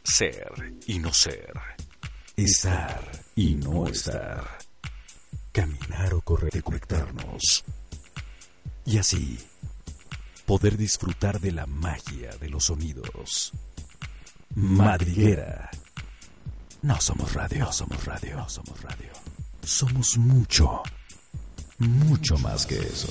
Ser y no ser. Estar y no estar. Caminar o correr y conectarnos. Y así, poder disfrutar de la magia de los sonidos. Madriguera. No somos radio, no somos radio, no somos radio. Somos mucho, mucho más que eso.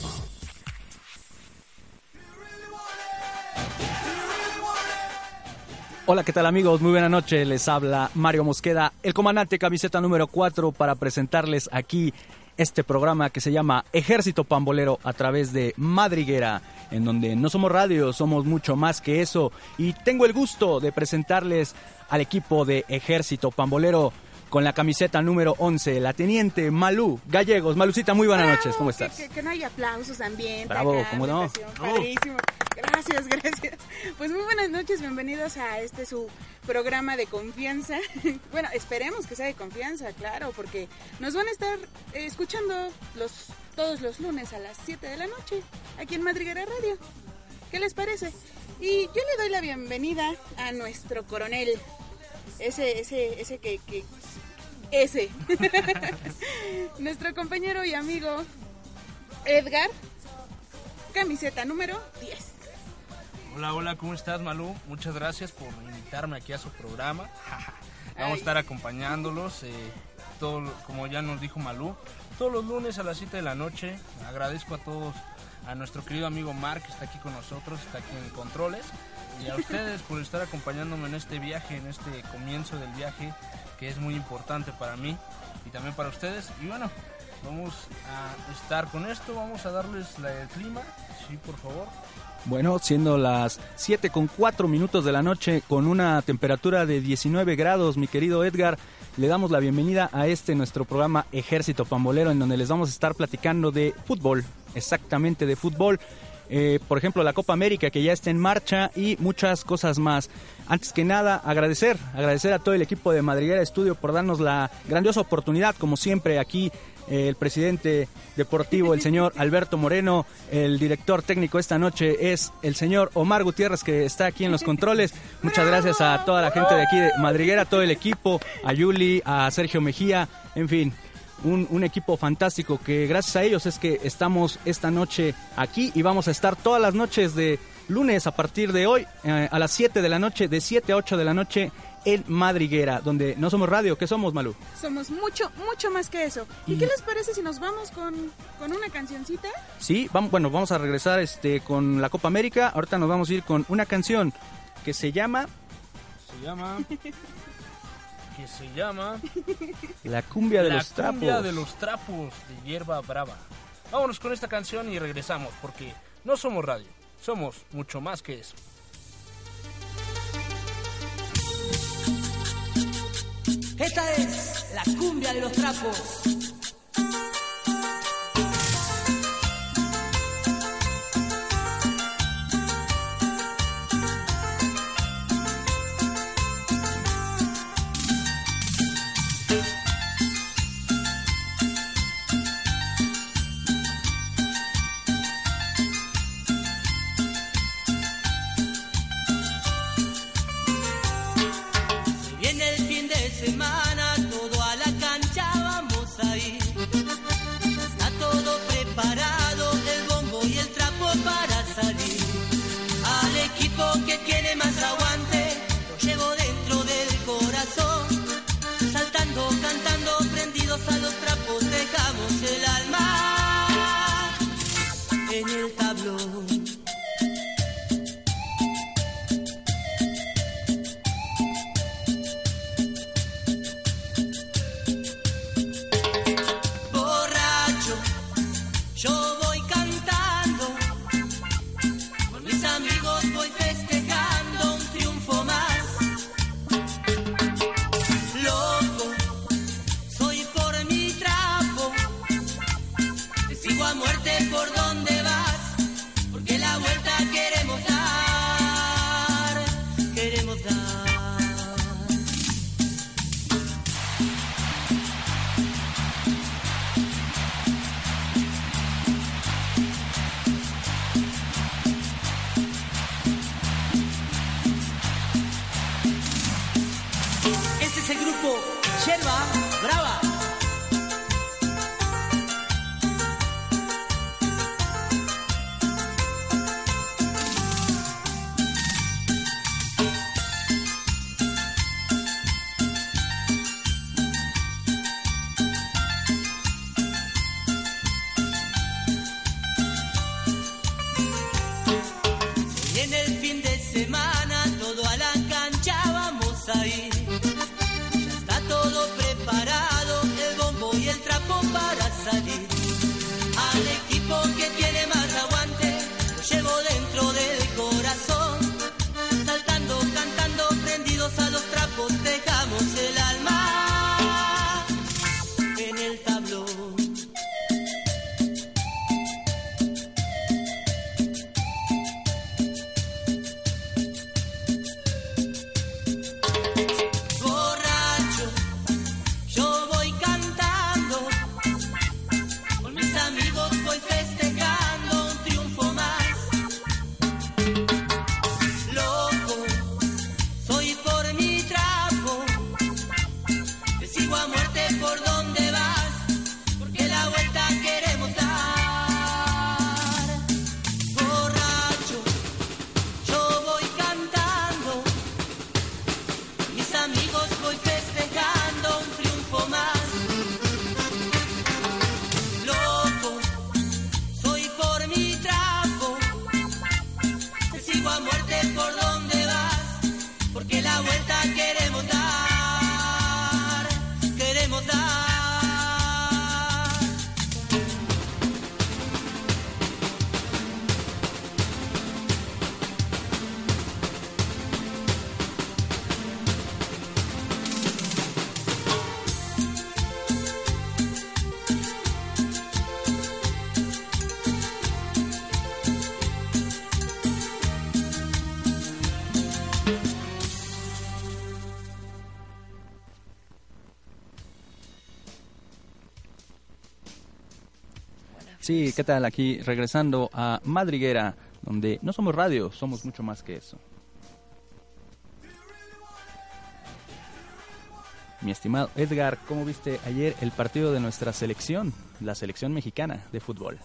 Hola, ¿qué tal amigos? Muy buena noche, les habla Mario Mosqueda, el comandante camiseta número 4 para presentarles aquí este programa que se llama Ejército Pambolero a través de Madriguera, en donde no somos radio, somos mucho más que eso. Y tengo el gusto de presentarles al equipo de Ejército Pambolero con la camiseta número 11, la teniente Malú Gallegos. Malucita, muy buenas noches, ¿cómo estás? Que no hay aplausos, ambiente. Bravo, acá, ¿cómo no? Padrísimo. Gracias. Pues muy buenas noches, bienvenidos a su programa de confianza. Bueno, esperemos que sea de confianza, claro, porque nos van a estar escuchando todos los lunes a las 7 de la noche, aquí en Madriguera Radio. ¿Qué les parece? Y yo le doy la bienvenida a nuestro coronel, ese. Nuestro compañero y amigo Edgar, camiseta número 10. Hola, ¿cómo estás, Malú? Muchas gracias por invitarme aquí a su programa. Vamos a estar acompañándolos, como ya nos dijo Malú, todos los lunes a las 7 de la noche. Agradezco a todos, a nuestro querido amigo Mark, que está aquí con nosotros, está aquí en Controles, y a ustedes por estar acompañándome en este viaje, en este comienzo del viaje, que es muy importante para mí y también para ustedes. Y bueno, vamos a estar con esto, vamos a darles el clima, sí, por favor. Bueno, siendo las 7:04 de la noche, con una temperatura de 19 grados, mi querido Edgar, le damos la bienvenida a nuestro programa Ejército Pambolero, en donde les vamos a estar platicando de fútbol, exactamente de fútbol. Por ejemplo, la Copa América, que ya está en marcha, y muchas cosas más. Antes que nada, agradecer a todo el equipo de Madriguera Estudio por darnos la grandiosa oportunidad, como siempre, aquí el presidente deportivo, el señor Alberto Moreno, el director técnico esta noche es el señor Omar Gutiérrez, que está aquí en los controles. Muchas gracias a toda la gente de aquí de Madriguera, todo el equipo, a Yuli, a Sergio Mejía, en fin. Un equipo fantástico que gracias a ellos es que estamos esta noche aquí, y vamos a estar todas las noches de lunes a partir de hoy a las 7 de la noche, de 7 a 8 de la noche en Madriguera, donde no somos radio. ¿Qué somos, Malú? Somos mucho más que eso. ¿Y qué les parece si nos vamos con una cancioncita? Sí, vamos a regresar con la Copa América. Ahorita nos vamos a ir con una canción que se llama La cumbia de los trapos. La cumbia de los trapos de Hierba Brava. Vámonos con esta canción y regresamos, porque no somos radio, somos mucho más que eso. Esta es la cumbia de los trapos. Semana, todo a la cancha vamos a ir. grupo Yerba Brava. Y en el fin de semana todo a la cancha vamos a ir. Ya está todo preparado, el bombo y el trapo para salir. Al equipo que tiene más aguante, lo llevo dentro del corazón. Saltando, cantando, prendidos a los trapos, dejamos el alma en el tablón. Borracho, yo voy cantando, con mis amigos voy festejando un triunfo más. Loco, soy por mi trapo, te sigo a muerte por donde vas, porque la vuelta queremos dar. Borracho, yo voy cantando, mis amigos voy festejando un triunfo más. Loco, soy por mi trapo, te sigo a muerte por donde vas, porque la vuelta queremos dar, queremos dar. Sí, ¿qué tal? Aquí regresando a Madriguera, donde no somos radio, somos mucho más que eso. Mi estimado Edgar, ¿cómo viste ayer el partido de nuestra selección, la selección mexicana de fútbol?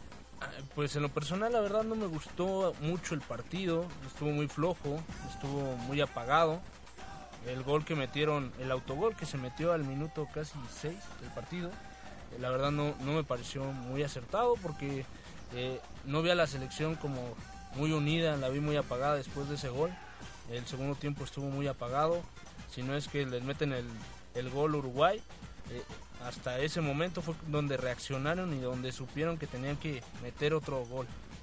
Pues en lo personal la verdad no me gustó mucho el partido, estuvo muy flojo, estuvo muy apagado. El gol que metieron, el autogol que se metió al minuto casi 6 del partido, la verdad no me pareció muy acertado porque no vi a la selección como muy unida, la vi muy apagada después de ese gol. El segundo tiempo estuvo muy apagado, si no es que les meten el gol Uruguay. Hasta ese momento fue donde reaccionaron y donde supieron que tenían que meter otro gol.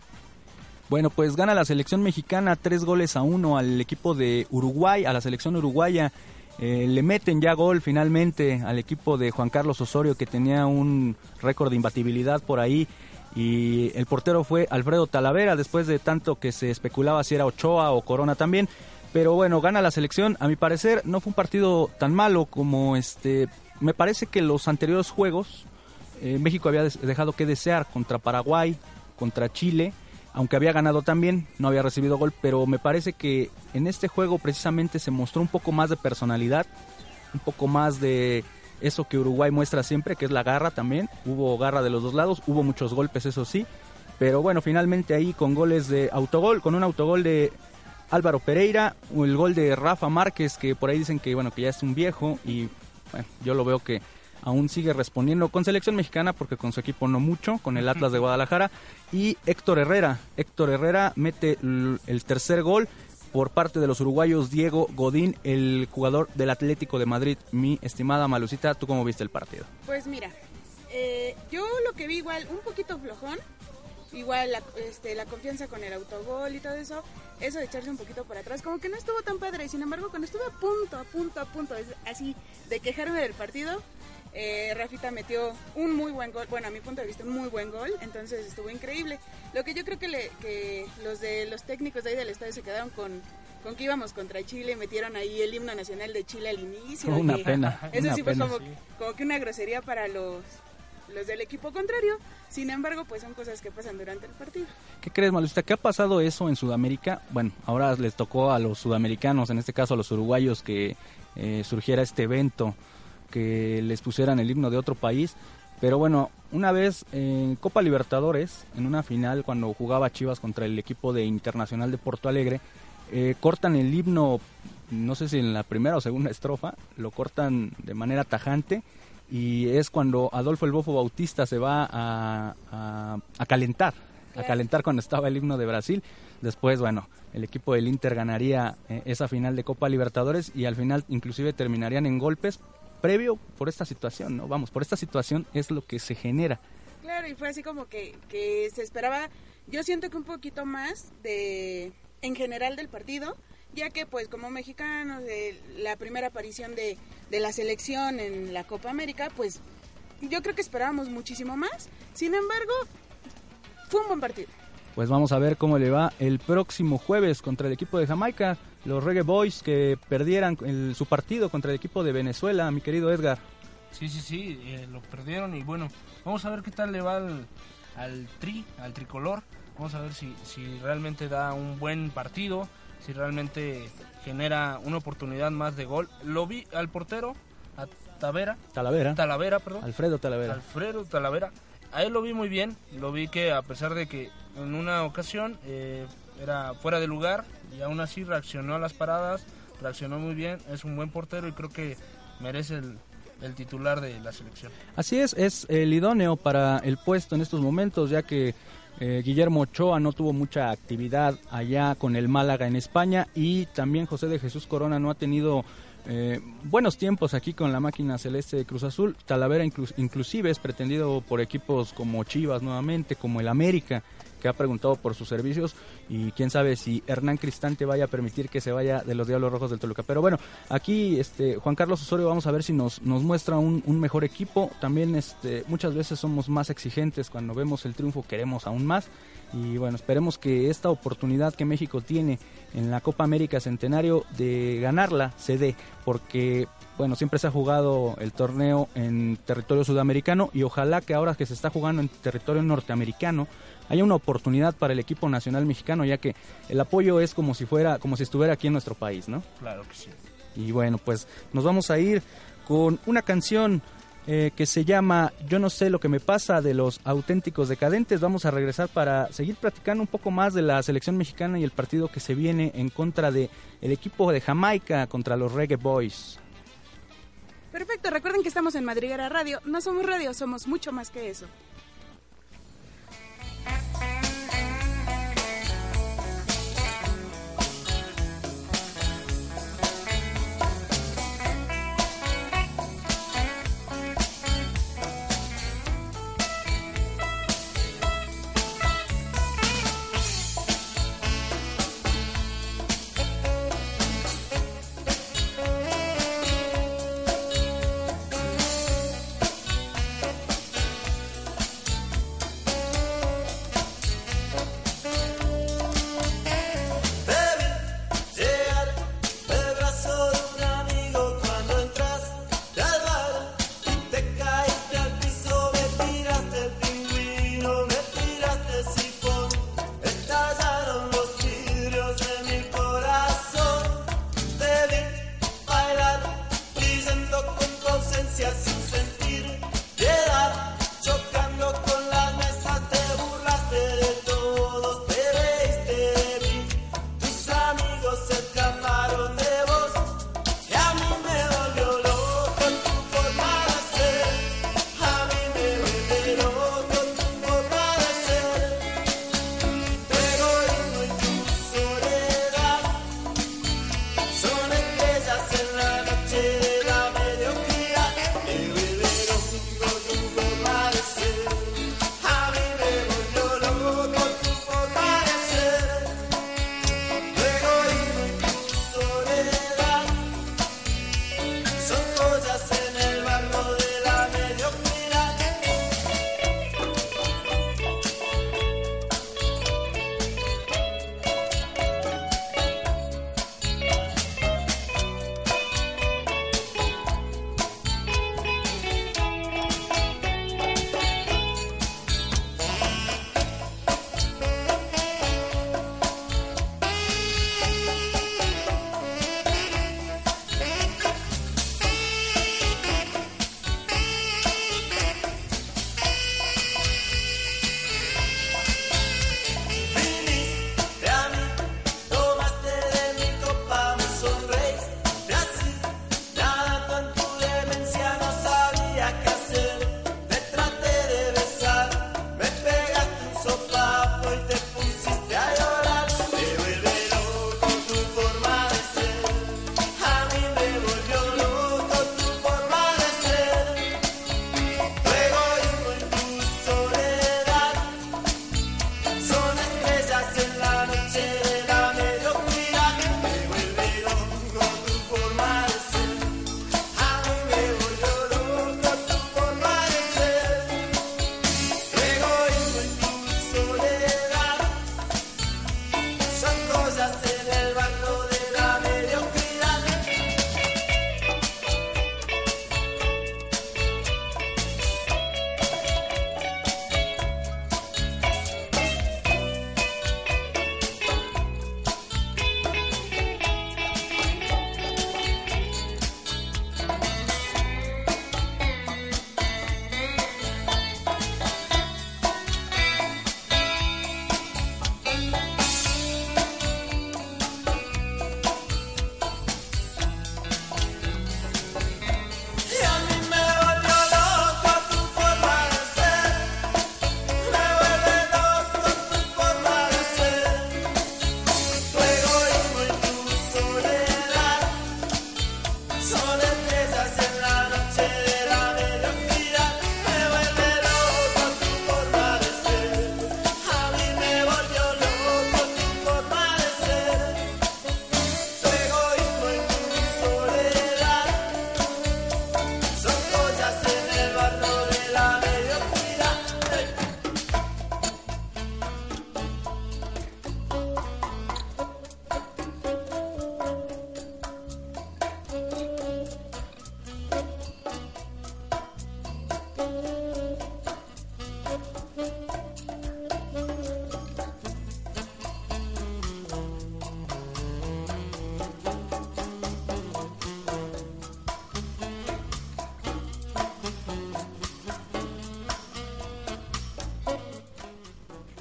Bueno, pues gana la selección mexicana 3-1 al equipo de Uruguay, a la selección uruguaya. Le meten ya gol finalmente al equipo de Juan Carlos Osorio, que tenía un récord de imbatibilidad por ahí, y el portero fue Alfredo Talavera, después de tanto que se especulaba si era Ochoa o Corona también. Pero bueno, gana la selección. A mi parecer no fue un partido tan malo como me parece que los anteriores juegos México había dejado que desear contra Paraguay, contra Chile, aunque había ganado también, no había recibido gol, pero me parece que en este juego precisamente se mostró un poco más de personalidad, un poco más de eso que Uruguay muestra siempre, que es la garra también. Hubo garra de los dos lados, hubo muchos golpes, eso sí, pero bueno, finalmente ahí con goles de autogol, con un autogol de Álvaro Pereira, el gol de Rafa Márquez, que por ahí dicen que bueno, que ya es un viejo, y bueno, yo lo veo que aún sigue respondiendo con selección mexicana, porque con su equipo no mucho, con el Atlas de Guadalajara. Y Héctor Herrera mete el tercer gol por parte de los uruguayos. Diego Godín, el jugador del Atlético de Madrid. Mi estimada Malucita, ¿tú cómo viste el partido? Pues mira, yo lo que vi igual un poquito flojón, igual la confianza con el autogol y todo eso de echarse un poquito para atrás, como que no estuvo tan padre. Sin embargo, cuando estuve a punto así de quejarme del partido, Rafita metió un muy buen gol, bueno, a mi punto de vista un muy buen gol, entonces estuvo increíble. Lo que yo creo que los técnicos de ahí del estadio se quedaron con que íbamos contra Chile, metieron ahí el himno nacional de Chile al inicio. Una pena. Eso una sí pena. fue como que una grosería para los los del equipo contrario. Sin embargo, pues son cosas que pasan durante el partido. ¿Qué crees, Malucita? ¿Qué ha pasado eso en Sudamérica? Bueno, ahora les tocó a los sudamericanos, en este caso a los uruguayos, que surgiera este evento, que les pusieran el himno de otro país. Pero bueno, una vez en Copa Libertadores, en una final, cuando jugaba Chivas contra el equipo de Internacional de Porto Alegre, cortan el himno, no sé si en la primera o segunda estrofa, lo cortan de manera tajante, y es cuando Adolfo el Bofo Bautista se va a calentar, cuando estaba el himno de Brasil. Después, bueno, el equipo del Inter ganaría esa final de Copa Libertadores, y al final inclusive terminarían en golpes, previo por esta situación, ¿no? Vamos, por esta situación es lo que se genera. Claro, y fue así como que se esperaba, yo siento que un poquito más en general del partido, ya que pues como mexicanos, la primera aparición de la selección en la Copa América, pues yo creo que esperábamos muchísimo más. Sin embargo, fue un buen partido. Pues vamos a ver cómo le va el próximo jueves contra el equipo de Jamaica, los Reggae Boys, que perdieran su partido contra el equipo de Venezuela, mi querido Edgar. Sí, lo perdieron, y bueno, vamos a ver qué tal le va al tricolor. Vamos a ver si realmente da un buen partido, si realmente genera una oportunidad más de gol. Lo vi al portero, a Talavera, perdón. Alfredo Talavera. A él lo vi muy bien, lo vi que a pesar de que en una ocasión era fuera de lugar, y aún así reaccionó a las paradas, reaccionó muy bien, es un buen portero y creo que merece el titular de la selección. Así es el idóneo para el puesto en estos momentos, ya que Guillermo Ochoa no tuvo mucha actividad allá con el Málaga en España, y también José de Jesús Corona no ha tenido buenos tiempos aquí con la máquina celeste de Cruz Azul. Talavera inclusive es pretendido por equipos como Chivas nuevamente, como el América, que ha preguntado por sus servicios, y quién sabe si Hernán Cristante vaya a permitir que se vaya de los Diablos Rojos del Toluca. Pero bueno, aquí Juan Carlos Osorio, vamos a ver si nos muestra un mejor equipo. También muchas veces somos más exigentes, cuando vemos el triunfo queremos aún más, y bueno, esperemos que esta oportunidad que México tiene en la Copa América Centenario de ganarla se dé, porque bueno, siempre se ha jugado el torneo en territorio sudamericano, y ojalá que ahora que se está jugando en territorio norteamericano haya una oportunidad para el equipo nacional mexicano, ya que el apoyo es como si estuviera aquí en nuestro país, ¿no? Claro que sí. Y bueno, pues nos vamos a ir con una canción que se llama Yo no sé lo que me pasa, de los Auténticos Decadentes. Vamos a regresar para seguir platicando un poco más de la selección mexicana y el partido que se viene en contra de el equipo de Jamaica contra los Reggae Boys. Perfecto, recuerden que estamos en Madriguera Radio. No somos radio, somos mucho más que eso.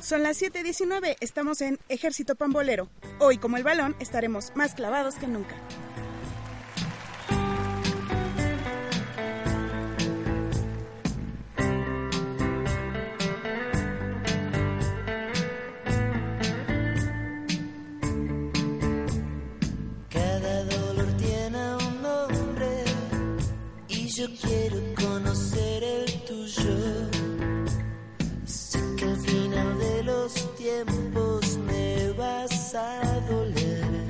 Son las 7:19, estamos en Ejército Pambolero. Hoy, como el balón, estaremos más clavados que nunca. Cada dolor tiene un nombre y yo quiero conocer el tuyo. Sé que al final de los tiempos me vas a doler.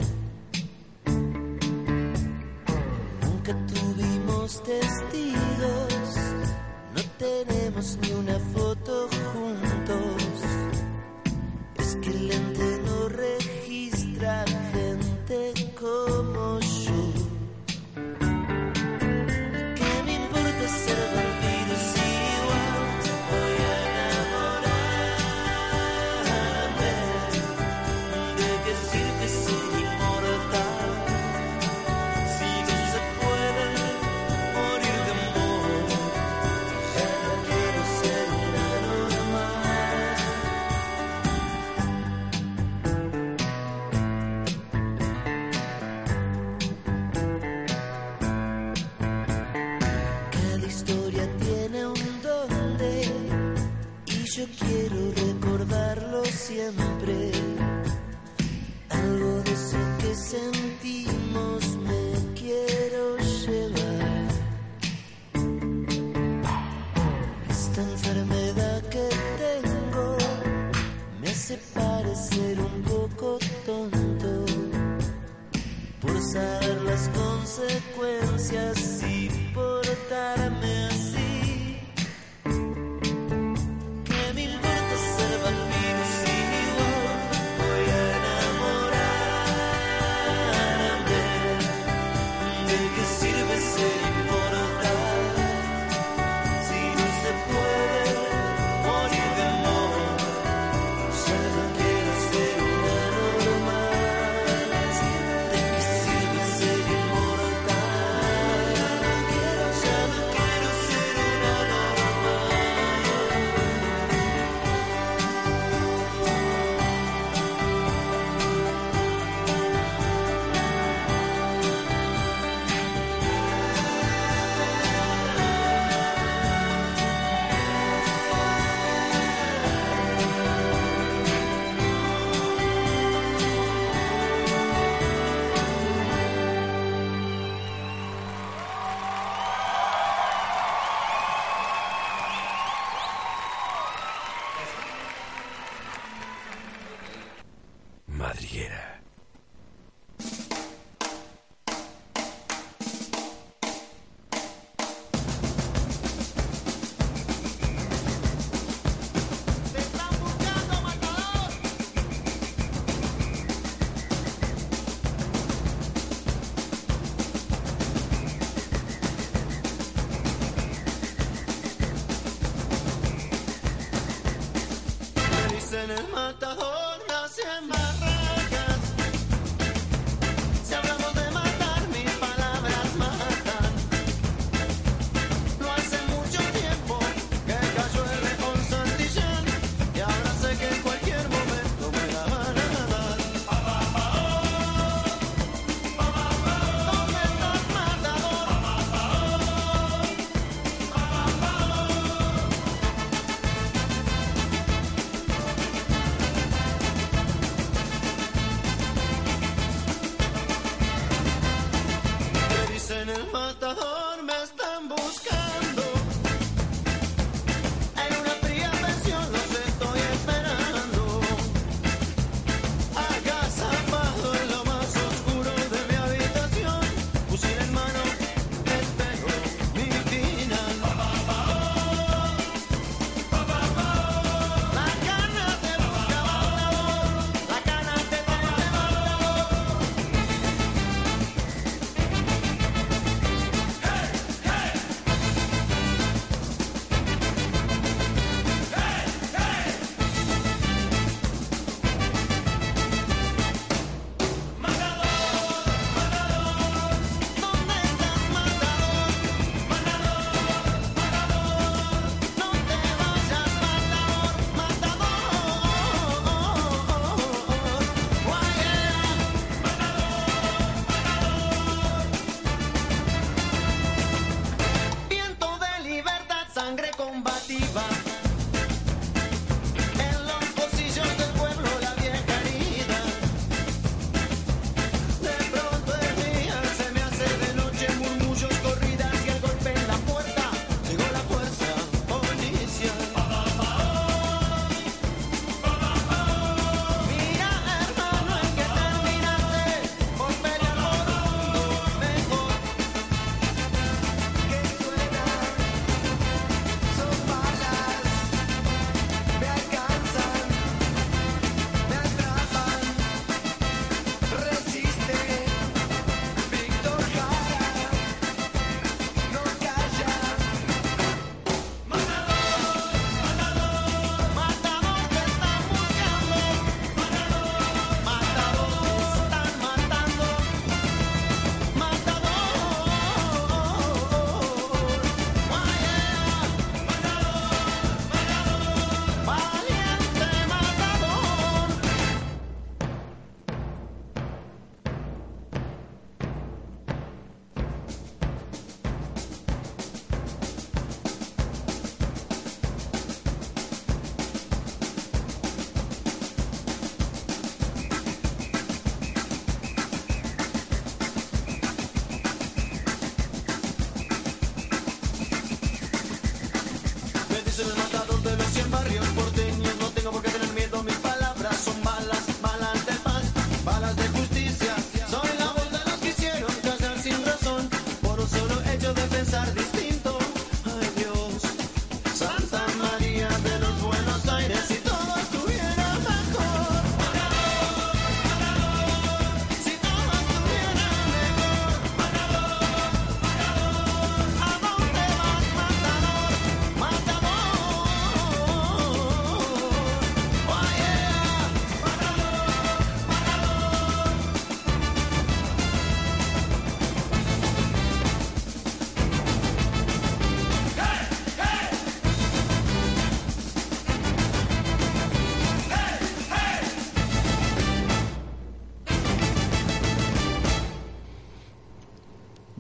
Nunca tuvimos testigos, no tenemos ni una foto juntos. Es que el lente no registra gente como yo. ¿Qué me importa ser vampiro si igual te voy a enamorarme? ¿De qué sirve ser inmortal si no se puede morir de amor? Ya no quiero ser una normal. Cada historia tiene un dónde y yo quiero recordarlo siempre. Algo de eso que sentimos me quiero llevar. Esta enfermedad que tengo me hace parecer un poco tonto por saber las consecuencias y portarme así. ¿Qué me importa ser vampiro si igual voy a enamorarme? ¿De qué sirve ser inmortal si no se puede morir de amor? Ya no quiero ser una normal. ¿De qué sirve ser inmortal? Ya no quiero ser una Madriguera. Me dicen el matador, nace en barracas. Si hablamos de matar, mis palabras matan. No hace mucho tiempo que cayó el León Santillán y ahora sé que en cualquier momento me la van a dar. ¿Dónde está el matador?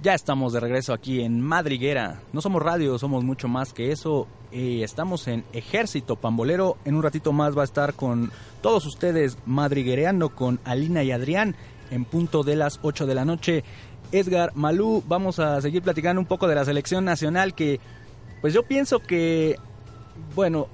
Ya estamos de regreso aquí en Madriguera. No somos radio, somos mucho más que eso. Estamos en Ejército Pambolero. En un ratito más va a estar con todos ustedes madriguereando con Alina y Adrián en punto de las 8 de la noche. Edgar, Malú, vamos a seguir platicando un poco de la selección nacional que, pues yo pienso que, bueno,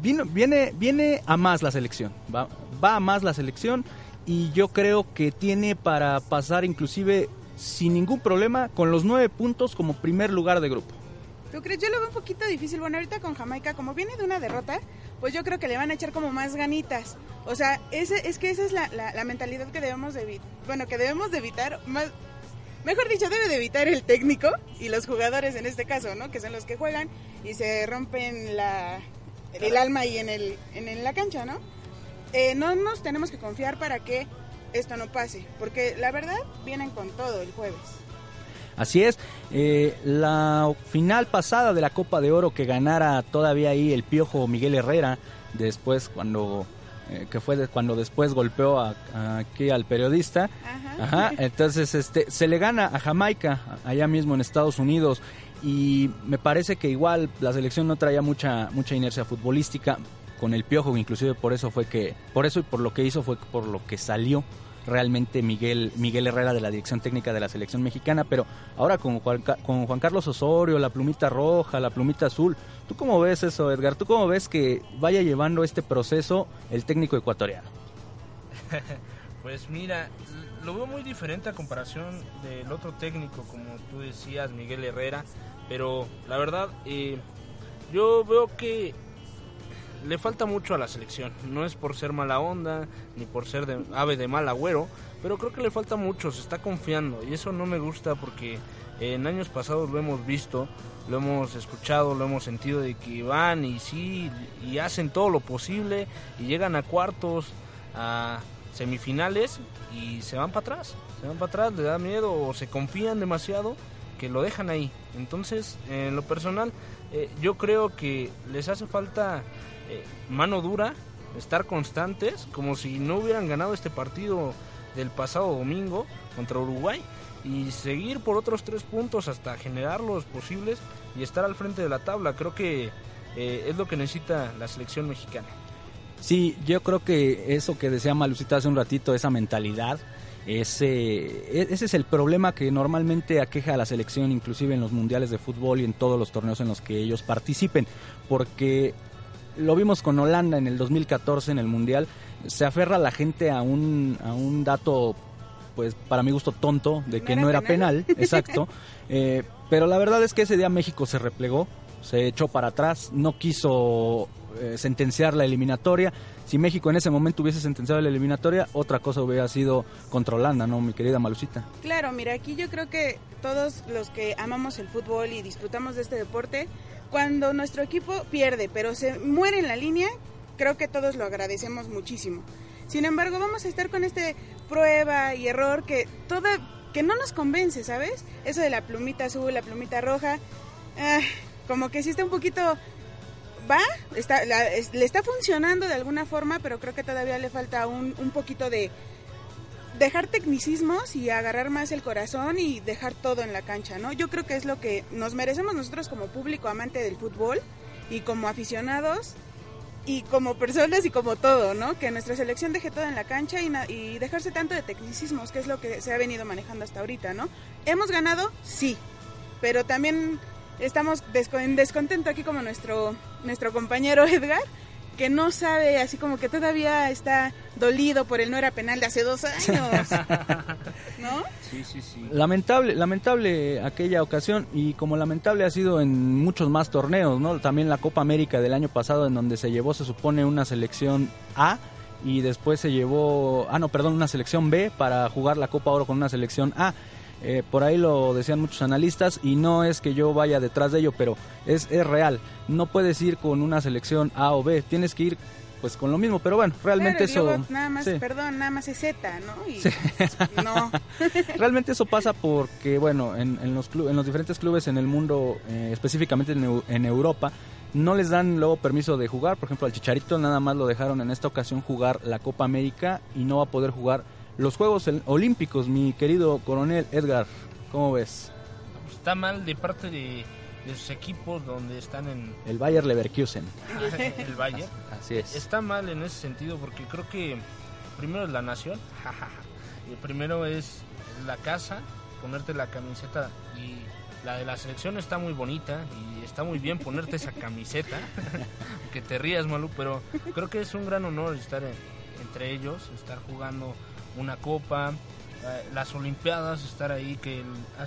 viene a más la selección. Va a más la selección y yo creo que tiene para pasar inclusive sin ningún problema con los 9 puntos como primer lugar de grupo. ¿Tú crees? Yo lo veo un poquito difícil. Bueno, ahorita con Jamaica, como viene de una derrota, pues yo creo que le van a echar como más ganitas. O sea, es que esa es la mentalidad que debemos de evitar. Bueno, que debemos de evitar, mejor dicho, debe de evitar el técnico y los jugadores en este caso, ¿no? Que son los que juegan y se rompen el alma ahí en la cancha, ¿no? No nos tenemos que confiar para que esto no pase, porque la verdad vienen con todo el jueves. Así es, la final pasada de la Copa de Oro que ganara todavía ahí el Piojo Miguel Herrera, después cuando después golpeó aquí al periodista. Ajá, entonces se le gana a Jamaica allá mismo en Estados Unidos y me parece que igual la selección no traía mucha inercia futbolística con el Piojo, inclusive por eso y por lo que hizo fue por lo que salió realmente Miguel Herrera de la dirección técnica de la selección mexicana. Pero ahora con Juan Carlos Osorio, la plumita roja, la plumita azul, ¿tú cómo ves eso, Edgar? ¿Tú cómo ves que vaya llevando este proceso el técnico ecuatoriano? Pues mira, lo veo muy diferente a comparación del otro técnico, como tú decías, Miguel Herrera, pero la verdad yo veo que le falta mucho a la selección. No es por ser mala onda ni por ser ave de mal agüero, pero creo que le falta mucho, se está confiando y eso no me gusta porque en años pasados lo hemos visto, lo hemos escuchado, lo hemos sentido de que van y hacen todo lo posible y llegan a cuartos, a semifinales y se van para atrás, le da miedo o se confían demasiado que lo dejan ahí. Entonces, en lo personal, yo creo que les hace falta mano dura, estar constantes, como si no hubieran ganado este partido del pasado domingo contra Uruguay, y seguir por otros 3 puntos hasta generar los posibles y estar al frente de la tabla. Creo que es lo que necesita la selección mexicana. Sí, yo creo que eso que decía Malucita hace un ratito, esa mentalidad, ese es el problema que normalmente aqueja a la selección, inclusive en los mundiales de fútbol y en todos los torneos en los que ellos participen, porque lo vimos con Holanda en el 2014 en el mundial. Se aferra la gente a un dato, pues para mi gusto tonto, de que no era penal, exacto, pero la verdad es que ese día México se replegó, se echó para atrás, no quiso sentenciar la eliminatoria. Si México en ese momento hubiese sentenciado la eliminatoria, otra cosa hubiera sido contra Holanda, ¿no, mi querida Malucita? Claro, mira, aquí yo creo que todos los que amamos el fútbol y disfrutamos de este deporte, cuando nuestro equipo pierde, pero se muere en la línea, creo que todos lo agradecemos muchísimo. Sin embargo, vamos a estar con este prueba y error que no nos convence, ¿sabes? Eso de la plumita azul, la plumita roja, como que sí está un poquito... le está funcionando de alguna forma, pero creo que todavía le falta un poquito de dejar tecnicismos y agarrar más el corazón y dejar todo en la cancha, ¿no? Yo creo que es lo que nos merecemos nosotros como público amante del fútbol y como aficionados y como personas y como todo, ¿no? Que nuestra selección deje todo en la cancha y dejarse tanto de tecnicismos, que es lo que se ha venido manejando hasta ahorita, ¿no? ¿Hemos ganado? Sí, pero también estamos en descontento aquí como nuestro compañero Edgar, que no sabe, así como que todavía está dolido por el no era penal de hace 2 años, ¿no? Sí. Lamentable aquella ocasión, y como lamentable ha sido en muchos más torneos, ¿no? También la Copa América del año pasado, en donde se llevó, se supone, una selección A, y después se llevó, una selección B para jugar la Copa Oro con una selección A. Por ahí lo decían muchos analistas y no es que yo vaya detrás de ello, pero es real. No puedes ir con una selección A o B, tienes que ir pues con lo mismo, pero bueno, realmente claro, eso... Nada más, sí. Nada más es Z, ¿no? Y sí. No. Realmente eso pasa porque, bueno, en los diferentes clubes en el mundo, específicamente en Europa, no les dan luego permiso de jugar. Por ejemplo, al Chicharito nada más lo dejaron en esta ocasión jugar la Copa América y no va a poder jugar los Juegos Olímpicos. Mi querido coronel Edgar, ¿cómo ves? está mal de parte de sus equipos donde están en... El Bayer Leverkusen. El Bayer. Así es. Está mal en ese sentido porque creo que primero es la nación, y primero es la casa, ponerte la camiseta, y la de la selección está muy bonita y está muy bien ponerte esa camiseta, que te rías, Malú, pero creo que es un gran honor estar entre ellos, estar jugando una copa, las Olimpiadas, estar ahí, que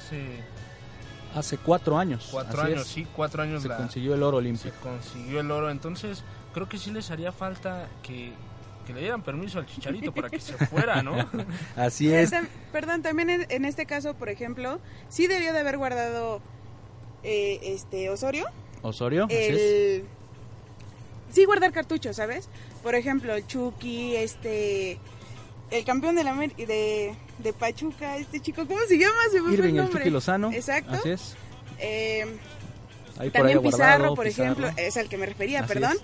hace 4 años. 4 años, sí, 4 años. Se consiguió el oro olímpico. Se consiguió el oro, entonces creo que sí les haría falta que le dieran permiso al Chicharito para que se fuera, ¿no? Así es. Perdón, también en este caso, por ejemplo, sí debió de haber guardado Osorio. Osorio, así es. Sí, guardar cartuchos, ¿sabes? Por ejemplo, el Chucky, el campeón de Pachuca, este chico, ¿cómo se llama? Se me fue Irving, el el nombre. Chucky Lozano. Exacto. Así es. También Pizarro, por ejemplo, es al que me refería, Así perdón.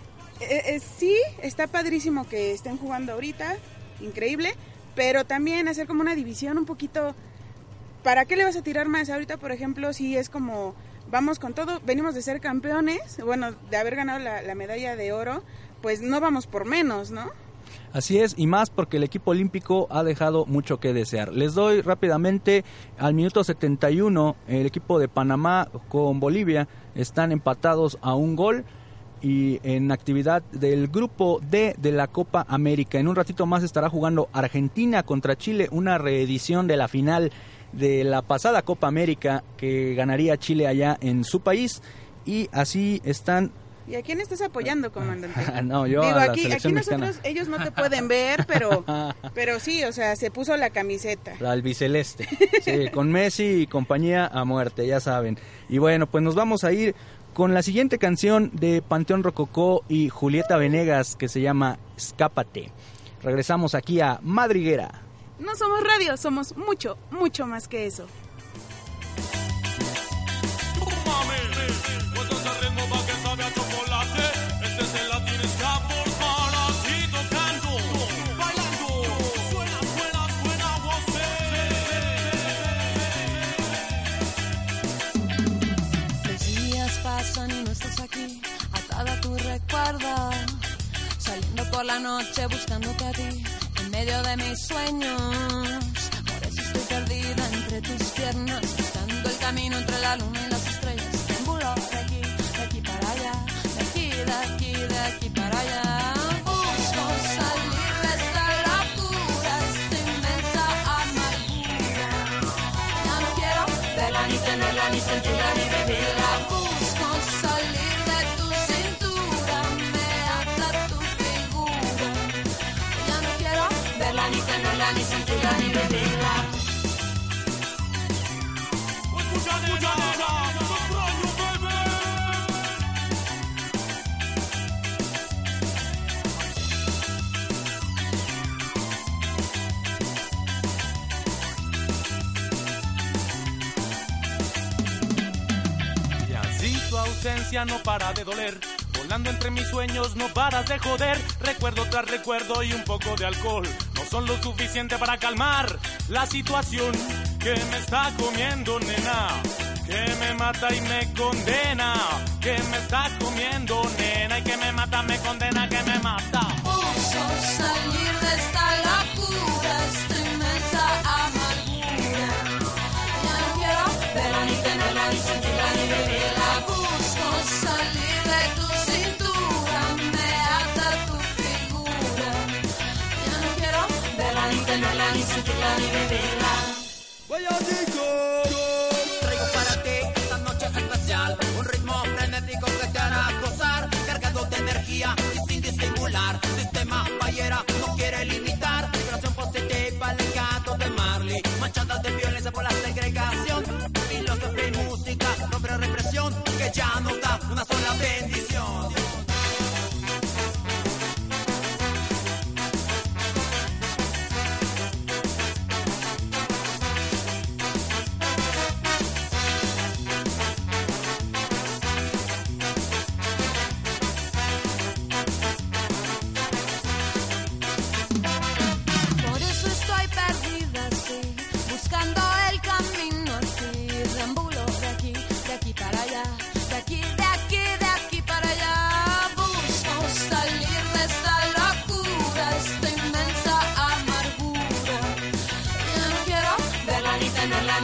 Sí, está padrísimo que estén jugando ahorita, increíble, pero también hacer como una división un poquito. ¿Para qué le vas a tirar más ahorita, por ejemplo, si es como vamos con todo, venimos de ser campeones, bueno, de haber ganado la medalla de oro, pues no vamos por menos, ¿no? Así es, y más porque el equipo olímpico ha dejado mucho que desear. Les doy rápidamente al minuto 71, el equipo de Panamá con Bolivia están empatados a 1 gol y en actividad del grupo D de la Copa América. En un ratito más estará jugando Argentina contra Chile, una reedición de la final de la pasada Copa América que ganaría Chile allá en su país, y así están. ¿Y a quién estás apoyando, comandante? No, yo digo, a la aquí selección nosotros, mexicana. ellos no te pueden ver, pero sí, o sea, se puso la camiseta. La albiceleste, sí, con Messi y compañía a muerte, ya saben. Y bueno, pues nos vamos a ir con la siguiente canción de Panteón Rococó y Julieta Venegas, que se llama Escápate. Regresamos aquí a Madriguera. No somos radio, somos mucho, mucho más que eso. Pasan y no estás aquí, atada a tu recuerdo, saliendo por la noche buscándote a ti, en medio de mis sueños. Por eso estoy perdida entre tus piernas, buscando el camino entre la luna y las estrellas. Triángulo de aquí para allá, de aquí para allá. Busco salir de esta locura, esta inmensa amargura. Ya no quiero verla, ni tenerla, ni sentirla, ni vivirla. Salir de tu cintura, me ata tu figura. Ya no quiero verla, ni tenerla, ni sentirla, ni vivirla. Escucha, Tu ausencia no para de doler, volando entre mis sueños no paras de joder. Recuerdo tras recuerdo y un poco de alcohol no son lo suficiente para calmar la situación que me está comiendo, nena, que me mata y me condena, que me está comiendo, nena, y que me mata, me condena, que me mata. Uso salir de esta locura, esta inmensa amargura. Ya no quiero verla, ni tenerla, ni sentirla, ni vivirla. Salir de tu cintura, me ata tu figura. Ya no quiero verla, ni tenerla, ni sentirla, ni vivirla. Traigo para ti esta noche especial un ritmo frenético que te hará gozar, cargado de energía y sin disimular. Sistema Bayera no quiere limitar. Vibración positiva, el encanto de Marley, manchada de violencia por la segregación. Filosofía y música, rompe represión que ya nos da una sola bendición. Por eso estoy perdida, sí, buscando el camino aquí. Deambulo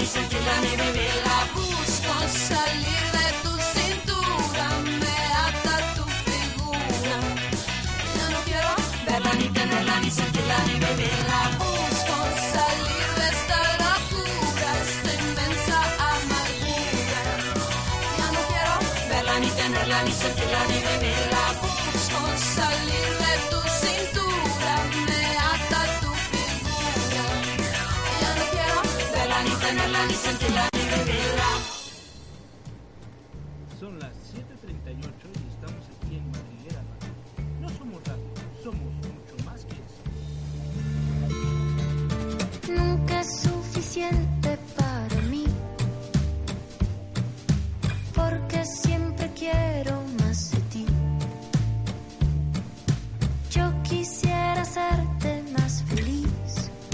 sentirla ni vivirla. Busco salir de tu cintura, me ata tu figura. Ya no quiero verla ni tenerla ni sentirla ni vivirla. Busco salir de esta locura, esta inmensa amargura. Ya no quiero verla ni tenerla ni sentirla ni vivirla. Busco salir de tu cintura, me ata tu figura. Ya no quiero verla ni tenerla ni sentirla ni vivirla. Son las 7:38 y estamos aquí en Madriguera Radio. No somos radio, somos mucho más que eso. Nunca es suficiente para mí, porque siempre quiero más de ti. Yo quisiera hacerte más feliz,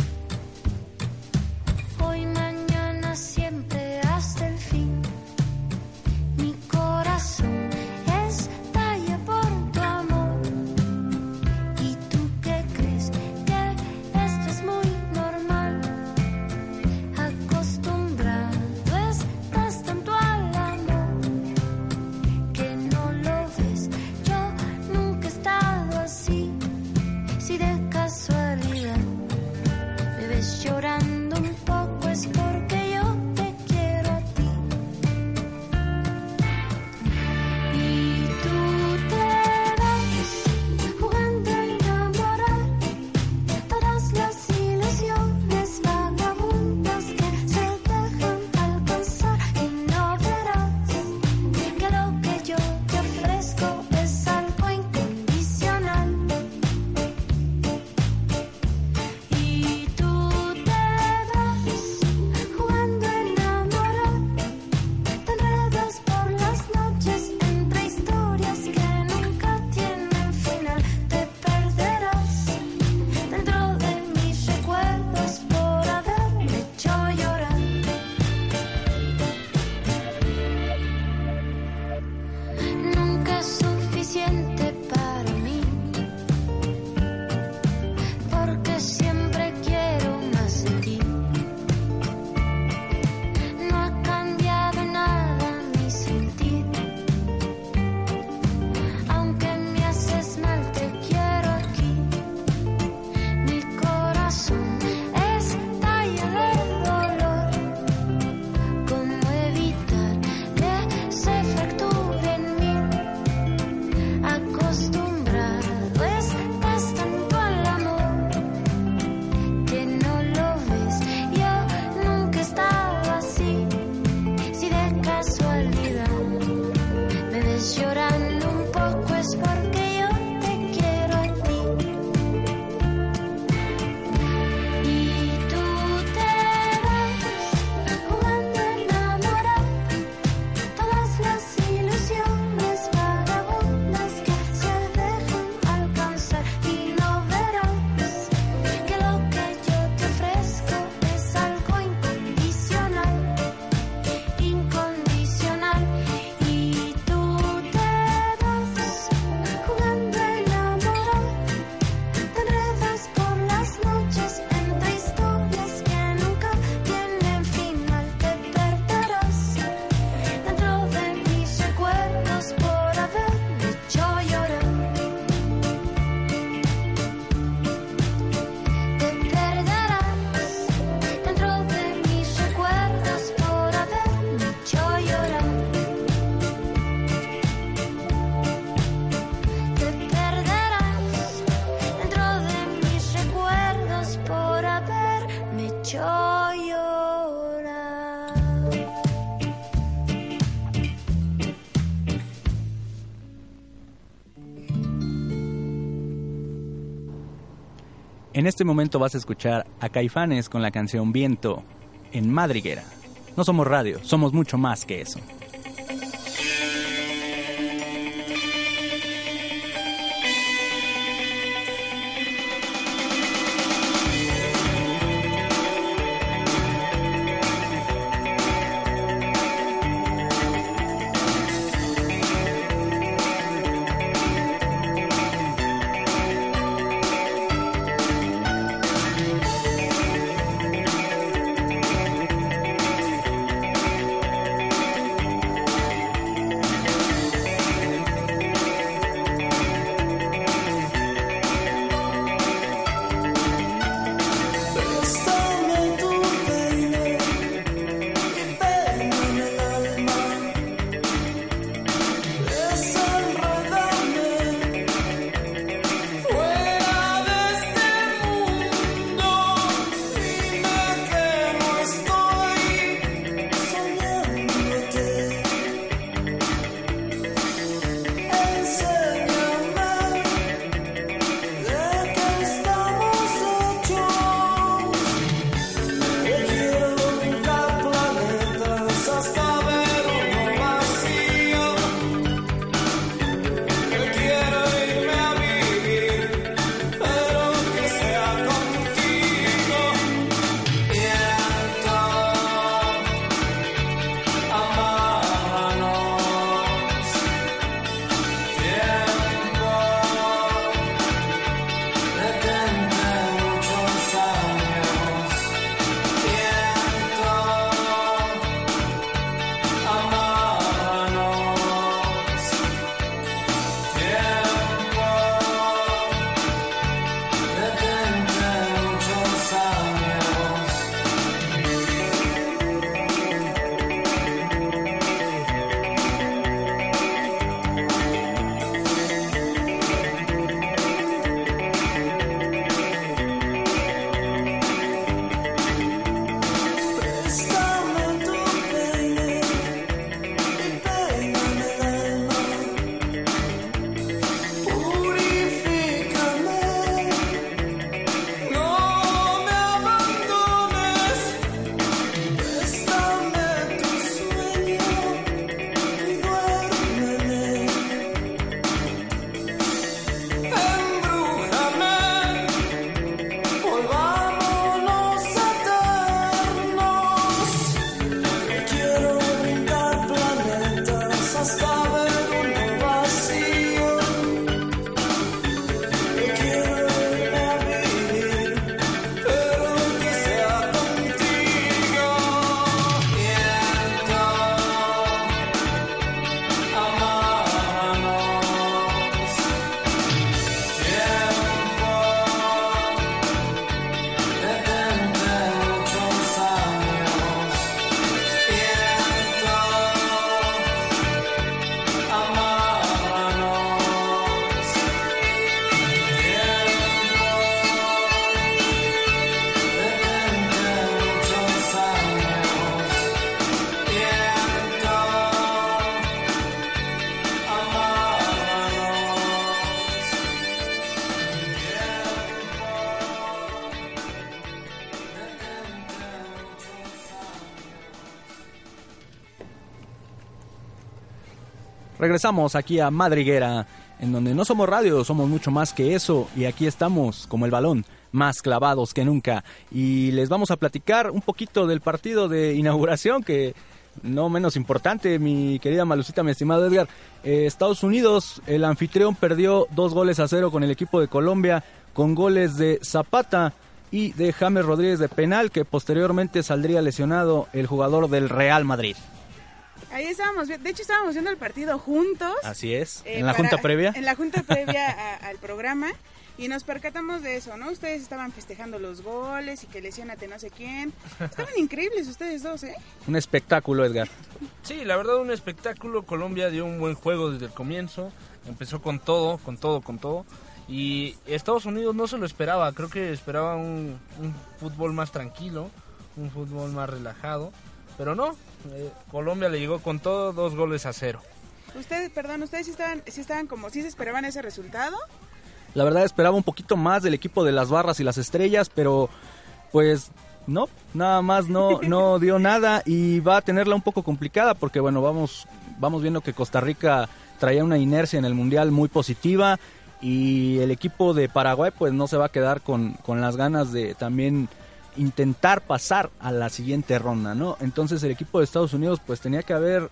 hoy, mañana, siempre hasta el fin. Mi corazón estalla por tu amor. ¿Y tú qué crees? Que esto es muy normal. Acostumbrado estás tanto al amor que no lo ves. Yo nunca he estado así. Si de casualidad me ves llorando un poco es porque yo te quiero a ti. Y tú te vas jugando a enamorar todas las ilusiones vagabundas que se dejan alcanzar. Y no verás que lo que yo te ofrezco es algo incondicional. Y tú te vas jugando a enamorar, te enredas por las noches entre historias que nunca tienen final. Te perderás dentro de mis recuerdos por haberme hecho llorar. Nunca es suficiente para mí, porque siempre quiero más de ti. No ha cambiado nada mi sentir, aunque me haces mal te quiero aquí. Mi corazón estalla de dolor. ¿Cómo evitar que se fracture en mí? Acostumbrado estás tanto al amor que no lo ves. Yo nunca he estado así. Si de casualidad me ves llorando un poco es porque yo te quiero a ti. Y tú te vas jugando a enamorar todas las ilusiones vagabundas que se dejan alcanzar. Y no verás que lo que yo te ofrezco es algo incondicional, incondicional. Y tú te vas jugando a enamorar, te enredas por las noches entre historias que nunca tienen final. Te perderás dentro de mis recuerdos por haberme hecho llorar. Te perderás dentro de mis recuerdos por haberme hecho llorar. Te perderás dentro de mis recuerdos por haberme hecho llorar. En este momento vas a escuchar a Caifanes con la canción Viento en Madriguera. No somos radio, somos mucho más que eso. Regresamos aquí a Madriguera, en donde no somos radio, somos mucho más que eso, y aquí estamos como el balón, más clavados que nunca. Y les vamos a platicar un poquito del partido de inauguración, que no menos importante, mi querida Malucita, mi estimado Edgar. Estados Unidos, el anfitrión, perdió 2-0 con el equipo de Colombia, con goles de Zapata y de James Rodríguez de penal, que posteriormente saldría lesionado el jugador del Real Madrid. Ahí estábamos, de hecho estábamos viendo el partido juntos. Así es, en la junta previa. En la junta previa al programa, y nos percatamos de eso, ¿no? Ustedes estaban festejando los goles y que lesionate no sé quién. Estaban increíbles ustedes dos, ¿eh? Un espectáculo, Edgar. Sí, la verdad un espectáculo. Colombia dio un buen juego desde el comienzo, empezó con todo. Y Estados Unidos no se lo esperaba, creo que esperaba un fútbol más tranquilo, un fútbol más relajado, pero no, Colombia le llegó con todo, 2-0. Ustedes sí estaban como, ¿sí se esperaban ese resultado? La verdad esperaba un poquito más del equipo de las barras y las estrellas, pero pues no, nada más no dio nada, y va a tenerla un poco complicada porque bueno, vamos viendo que Costa Rica traía una inercia en el Mundial muy positiva, y el equipo de Paraguay pues no se va a quedar con las ganas de también intentar pasar a la siguiente ronda, ¿no? Entonces el equipo de Estados Unidos pues tenía que haber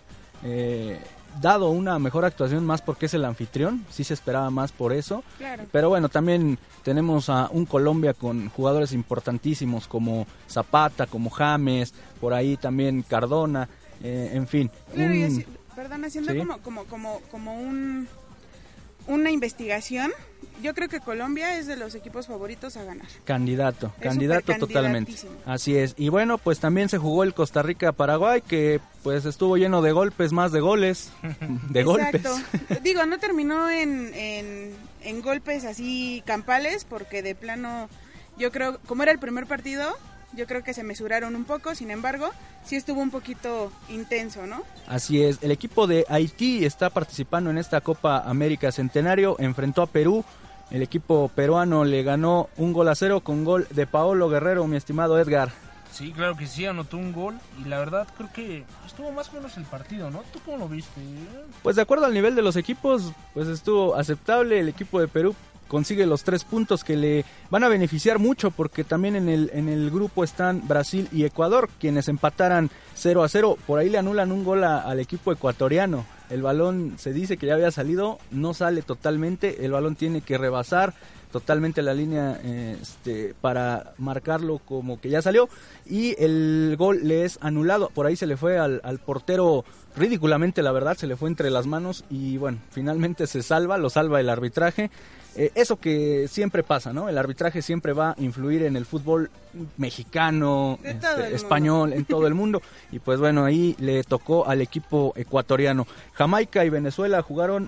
dado una mejor actuación, más porque es el anfitrión, sí se esperaba más por eso, claro. Pero bueno, también tenemos a un Colombia con jugadores importantísimos como Zapata, como James, por ahí también Cardona, en fin. Claro, haciendo ¿sí? como una investigación, yo creo que Colombia es de los equipos favoritos a ganar. Candidato totalmente. Así es. Y bueno, pues también se jugó el Costa Rica-Paraguay, que pues estuvo lleno de golpes, más de goles, de Exacto. golpes. Digo, no terminó en golpes así campales, porque de plano, yo creo, como era el primer partido, yo creo que se mesuraron un poco, sin embargo, sí estuvo un poquito intenso, ¿no? Así es, el equipo de Haití está participando en esta Copa América Centenario, enfrentó a Perú, el equipo peruano le ganó 1-0 con gol de Paolo Guerrero, mi estimado Edgar. Sí, claro que sí, anotó un gol, y la verdad creo que estuvo más o menos el partido, ¿no? ¿Tú cómo lo viste? Pues de acuerdo al nivel de los equipos, pues estuvo aceptable. El equipo de Perú consigue los 3 puntos que le van a beneficiar mucho, porque también en el grupo están Brasil y Ecuador, quienes empataran 0-0. Por ahí le anulan un gol al equipo ecuatoriano. El balón se dice que ya había salido, no sale totalmente, el balón tiene que rebasar totalmente la línea para marcarlo como que ya salió, y el gol le es anulado. Por ahí se le fue al portero ridículamente, la verdad, se le fue entre las manos, y bueno, finalmente lo salva el arbitraje. Eso que siempre pasa, ¿no? El arbitraje siempre va a influir en el fútbol mexicano, español, en todo el mundo. Y pues bueno, ahí le tocó al equipo ecuatoriano. Jamaica y Venezuela jugaron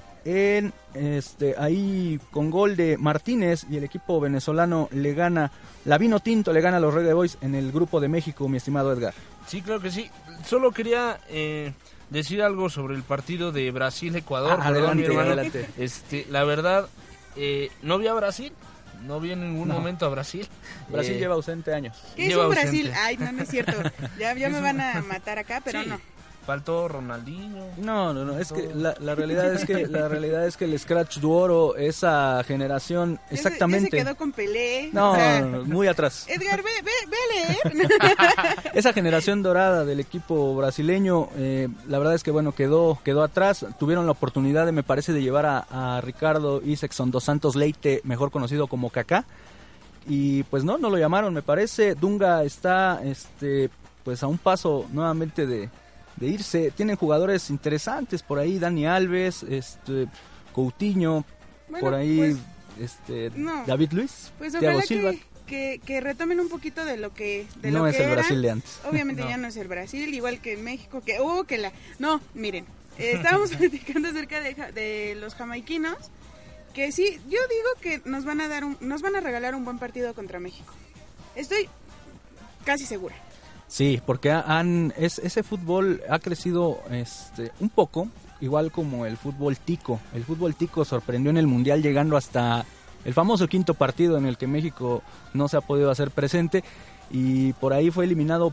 ahí con gol de Martínez, y el equipo venezolano le gana, la Vino Tinto le gana a los Reggae Boys en el grupo de México, mi estimado Edgar. Sí, claro que sí. Solo quería decir algo sobre el partido de Brasil-Ecuador. Adelante. La verdad, no vi a Brasil, no vi en ningún momento a Brasil. Brasil lleva ausente años. ¿Qué es un Brasil? Ay, no es cierto. Ya me van a matar acá, pero sí. No. Faltó Ronaldinho. No, es que la realidad es que el Scratch Duoro, esa generación, exactamente. Ese quedó con Pelé. No, muy atrás. Edgar, ve a leer. Esa generación dorada del equipo brasileño, la verdad es que bueno, quedó atrás. Tuvieron la oportunidad, me parece, de llevar a Ricardo Isaacson dos Santos Leite, mejor conocido como Kaká, y pues no lo llamaron, me parece. Dunga está pues a un paso nuevamente de irse. Tienen jugadores interesantes por ahí, Dani Alves, Coutinho, bueno, por ahí pues, David Luiz, pues Thiago Silva. Que retomen un poquito de lo que no es el Brasil de antes. Obviamente ya no es el Brasil, igual que en México, no, miren, estábamos platicando acerca de los jamaiquinos, que sí, yo digo que nos van a regalar un buen partido contra México. Estoy casi segura. Sí, porque ese fútbol ha crecido un poco, igual como el fútbol tico. El fútbol tico sorprendió en el Mundial, llegando hasta el famoso quinto partido en el que México no se ha podido hacer presente, y por ahí fue eliminado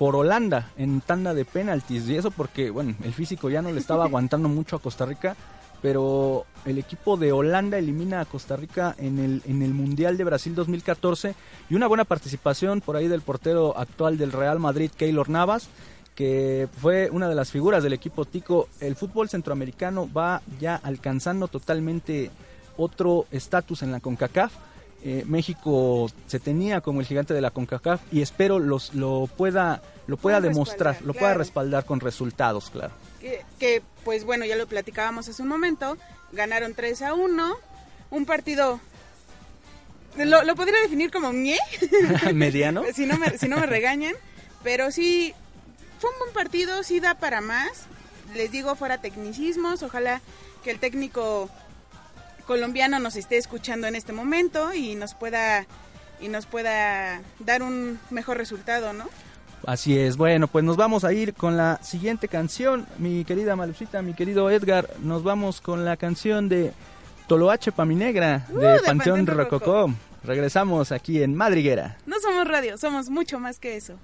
por Holanda en tanda de penaltis, y eso porque, bueno, el físico ya no le estaba aguantando mucho a Costa Rica, pero el equipo de Holanda elimina a Costa Rica en el Mundial de Brasil 2014, y una buena participación por ahí del portero actual del Real Madrid, Keylor Navas, que fue una de las figuras del equipo tico. El fútbol centroamericano va ya alcanzando totalmente otro estatus en la CONCACAF. México se tenía como el gigante de la CONCACAF y espero lo pueda demostrar, lo pueda respaldar con resultados, claro. Que pues bueno, ya lo platicábamos hace un momento, ganaron 3-1, un partido, lo podría definir como mediano, si no me regañan, pero sí, fue un buen partido, sí da para más, les digo, fuera tecnicismos, ojalá que el técnico colombiano nos esté escuchando en este momento y nos pueda dar un mejor resultado, ¿no? Así es. Bueno, pues nos vamos a ir con la siguiente canción, mi querida Malucita, mi querido Edgar. Nos vamos con la canción de Toloache pa' mi negra, de Panteón Rococó. Regresamos aquí en Madriguera. No somos radio, somos mucho más que eso.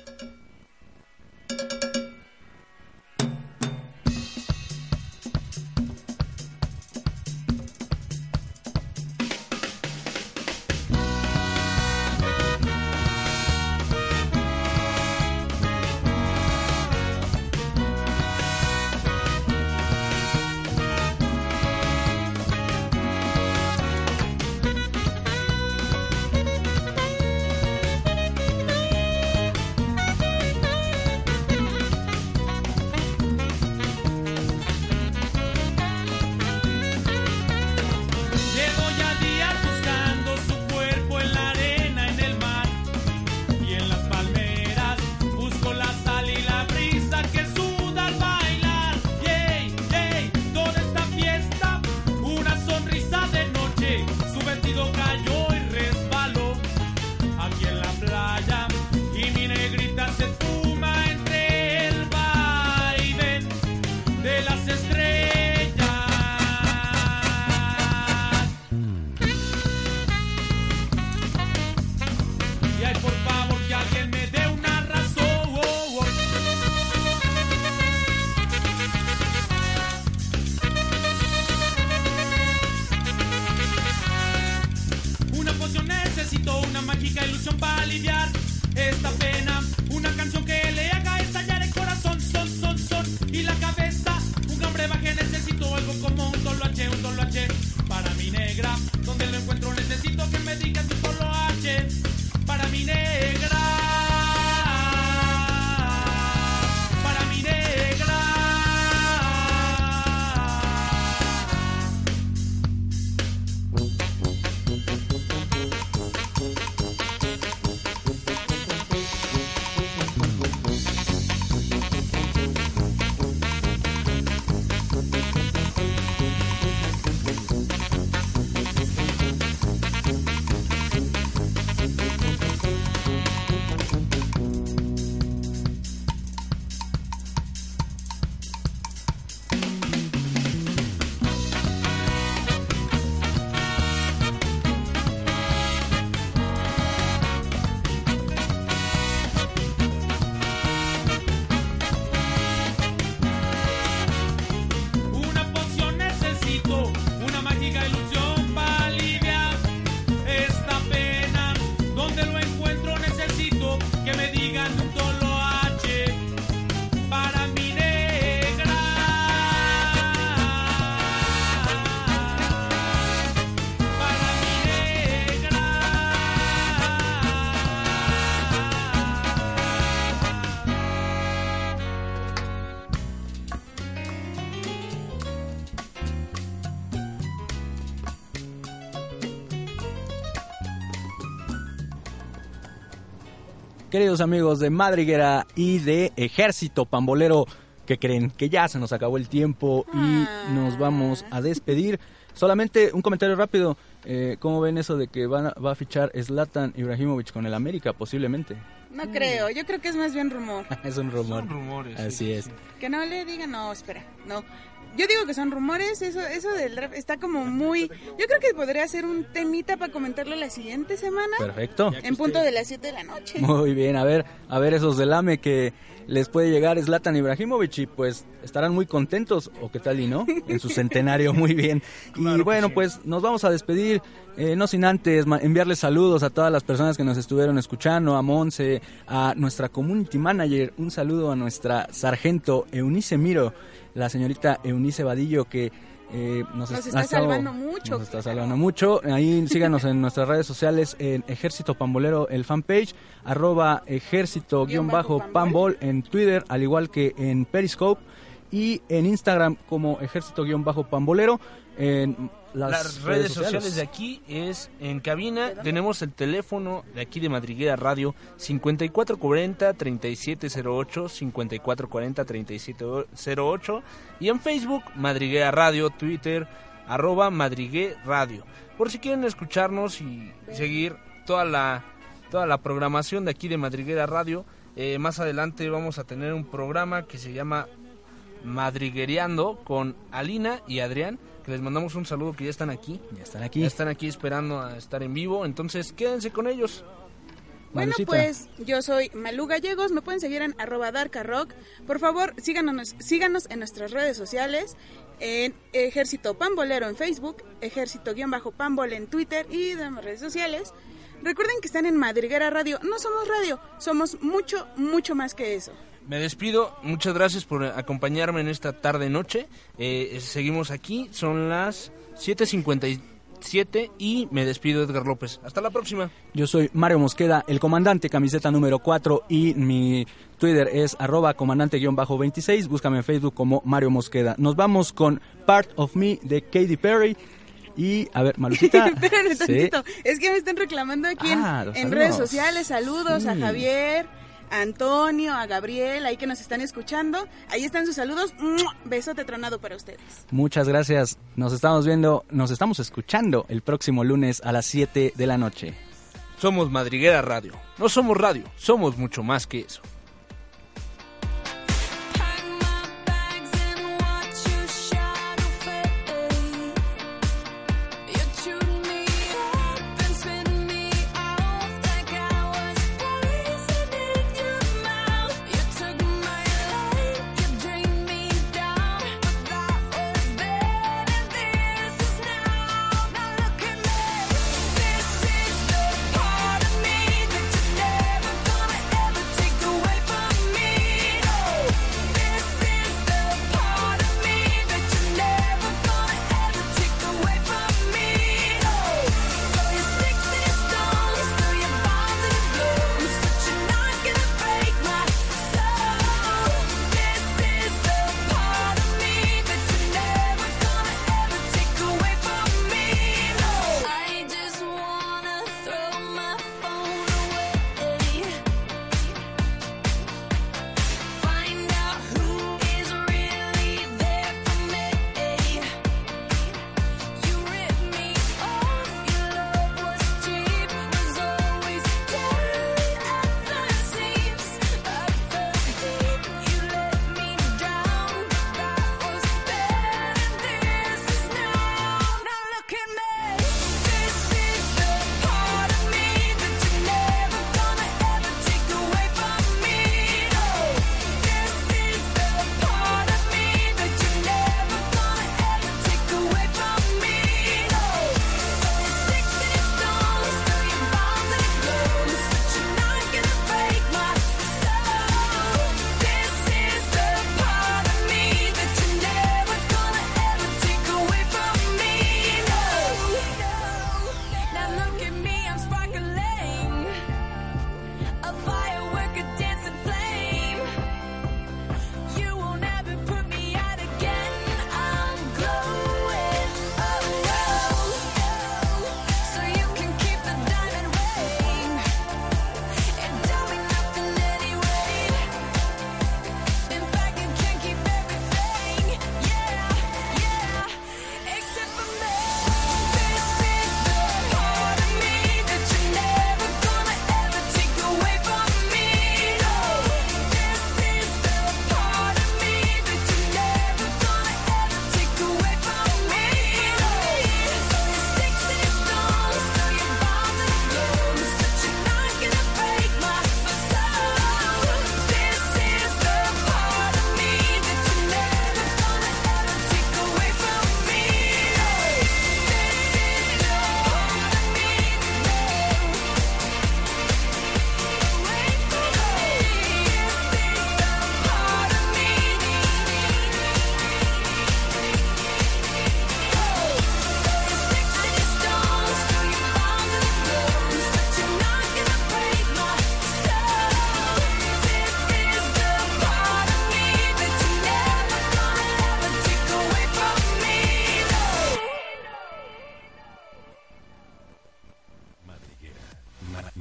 Queridos amigos de Madriguera y de Ejército Pambolero, ¿qué creen? Que ya se nos acabó el tiempo y nos vamos a despedir. Solamente un comentario rápido. ¿Cómo ven eso de que va a fichar Zlatan Ibrahimovic con el América, posiblemente? No creo, yo creo que es más bien rumor. Es un rumor. Son rumores. Así sí, es. sí. Que no le digan, no, espera, no. yo digo que son rumores, eso del rap está como muy... Yo creo que podría ser un temita para comentarlo la siguiente semana. Perfecto. En punto de las 7 de la noche. Muy bien, a ver esos del AME que les puede llegar Zlatan Ibrahimovic y pues estarán muy contentos, o qué tal y no, en su centenario, muy bien. Claro Y bueno, sí. pues nos vamos a despedir, no sin antes enviarles saludos a todas las personas que nos estuvieron escuchando, a Monse, a nuestra community manager, un saludo a nuestra sargento Eunice Miro, la señorita Eunice Vadillo, que nos está salvando mucho. Nos está salvando mucho. Ahí síganos en nuestras redes sociales, en Ejército Pambolero, el fanpage, @ejército_pambol en Twitter, al igual que en Periscope, y en Instagram como Ejército_pambolero. En las redes sociales de aquí es en cabina. Tenemos el teléfono de aquí de Madriguera Radio 5440-3708, 5440-3708, y en Facebook Madriguera Radio, Twitter @Madriguera Radio. Por si quieren escucharnos y seguir toda la programación de aquí de Madriguera Radio, más adelante vamos a tener un programa que se llama Madriguereando con Alina y Adrián, que les mandamos un saludo, que ya están aquí. Ya están aquí. Ya están aquí esperando a estar en vivo, entonces quédense con ellos. Bueno, Malucita. pues yo soy Malú Gallegos, me pueden seguir en @darkarock. Por favor, síganos en nuestras redes sociales, en Ejército Pambolero en Facebook, Ejército_Pambol en Twitter y demás redes sociales. Recuerden que están en Madriguera Radio, no somos radio, somos mucho, mucho más que eso. Me despido, muchas gracias por acompañarme en esta tarde-noche. Seguimos aquí, son las 7:57 y me despido, Edgar López. Hasta la próxima. Yo soy Mario Mosqueda, el comandante, camiseta número 4, y mi Twitter es @comandante_26. Búscame en Facebook como Mario Mosqueda. Nos vamos con Part of Me de Katy Perry. Y, a ver, Malucita. Espérenme Sí. tantito, es que me están reclamando aquí Los en saludos. redes sociales. Saludos a Sí. Javier, a Antonio, a Gabriel, ahí que nos están escuchando. Ahí están sus saludos. ¡Mua! Besote tronado para ustedes. Muchas gracias. Nos estamos escuchando el próximo lunes a las 7 de la noche. Somos Madriguera Radio. No somos radio, somos mucho más que eso. Pack my bags and watch your shadow fade. You chewed me up and spit me out like I was poison in your mouth. You took my life, you drained me down, but that was then and this is now. Now look at me. This is the part of me that you're never gonna ever take away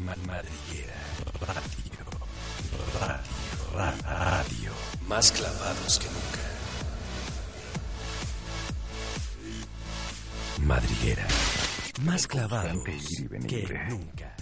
Madriguera Radio. Más clavados que nunca. Madriguera. Más clavados que nunca.